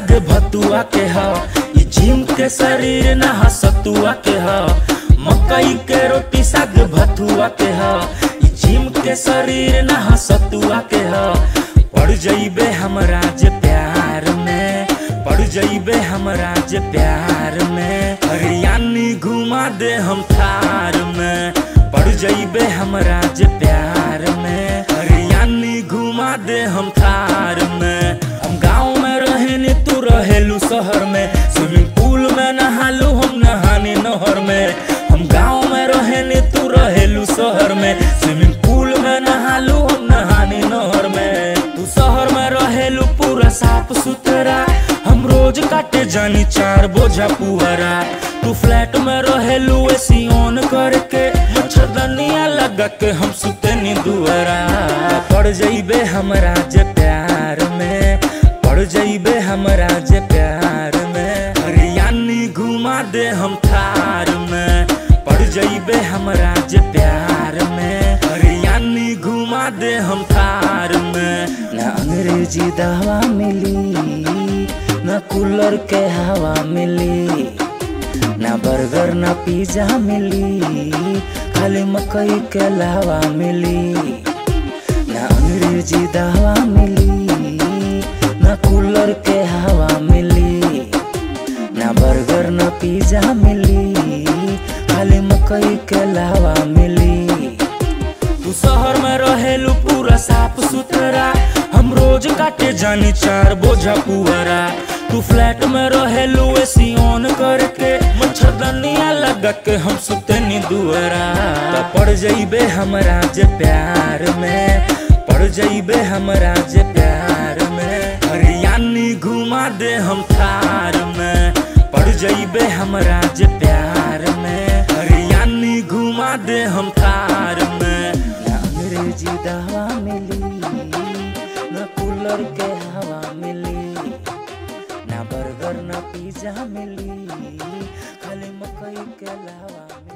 साग भतुआ के ह, ई जिम के शरीर ना सतुआ के ह। मकई के रोटी साग भतुआ के ह, ई जिम के शरीर ना सतुआ के ह। पड़ जइबे हमरा जे प्यार में, पड़ जइबे हमरा जे प्यार में, हरियाणी घुमा दे हम थार में। पड़ जइबे हमरा जे प्यार में, हरियाणी घुमा दे हम थार में। हम गाँव में रहेनी तू रहेलू शहर में, स्विमिंग पूल में नहालू हम नहानी नहर में। हम गाँव में रहेनी तू रहेलू शहर में, स्विमिंग पूल में नहालू हम नहानी नहर में। तू शहर में रहेलू पूरा साफ सुथरा, हम रोज काटे जानी 4 बोझा पुअरा। तू फ्लैट में रहेलू एसी ऑन करके, मच्छरदनिया लगा के हम सुतेनी दुआरा। पड़ जइबे हमरा जे प्यार में, पड़ जइबे हमरा जे प्यार में, हरियाणी घुमा दे हम थार में। पड़ जइबे हमरा जे प्यार में, हरियाणी घुमा दे हम थार में। ना अंग्रेजी दवा मिली, ना कूलर के हवा मिली, ना बर्गर ना पिज्जा मिली, खाली मकई के लावा मिली। ना अंग्रेजी दवा मिली, ना कूलर के हवा मिली, ना बर्गर ना पिज्जा मिली, खाली मकई के लावा मिली। तू शहर में रहेलू पूरा साफ सुथरा, हम रोज काटे जानी 4 बोझा पुअरा। तू फ्लैट में रहेलू एसी ऑन करके, मच्छरदनिया लगा के हम सुतेनी दुआरा। तो पड़ जइबे हमरा जे प्यार में, पड़ जइबे हमरा जे प्यार में, हरियाणी घुमा दे हम थार में। पड़ जइबे हमरा जे प्यार में, हरियाणी घुमा दे हम थार में। ना अंग्रेजी दवा मिली, ना कूलर के हवा मिली, ना बर्गर ना पिज्जा मिली, खाली मकई के लावा मिली।